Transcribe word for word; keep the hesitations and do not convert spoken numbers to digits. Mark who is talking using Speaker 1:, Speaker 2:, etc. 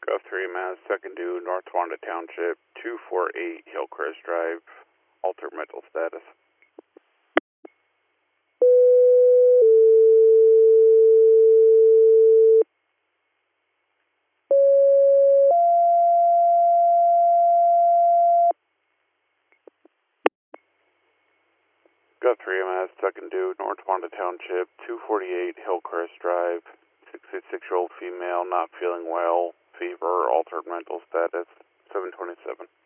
Speaker 1: F three Mass, second due, North Wanda Township, two forty-eight Hillcrest Drive, altered mental status. F three Mass, second due, North Wanda Township, two forty-eight Hillcrest Drive, sixty-six-year-old female, not feeling well, fever, altered mental status, seven twenty-seven.